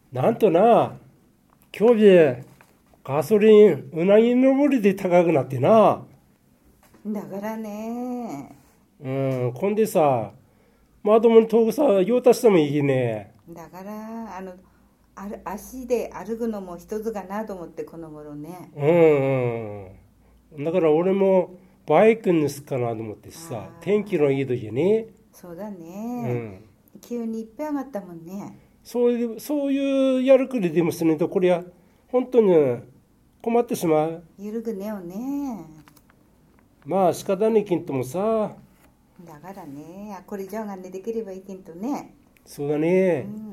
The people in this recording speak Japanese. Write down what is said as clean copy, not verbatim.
なんとな、今日ガソリンうなぎ登りで高くなってな。 だからね。 こんでさ、まともに遠くさ、用足してもいいね。 だから足で歩くのも一つかなと思ってこの頃ね。 だから俺もバイクにすっかなと思ってさ、 あー天気のいい時に、 そうだうね。 ん、 急にいっぱい上がったもんね。 そういうやるくりでもすると、これは本当に困ってしまう。 ゆるくねよね。 まあ仕方ねえけんともさ、 だからね、これ以上上がんでできればいいけんとね。 そうだね。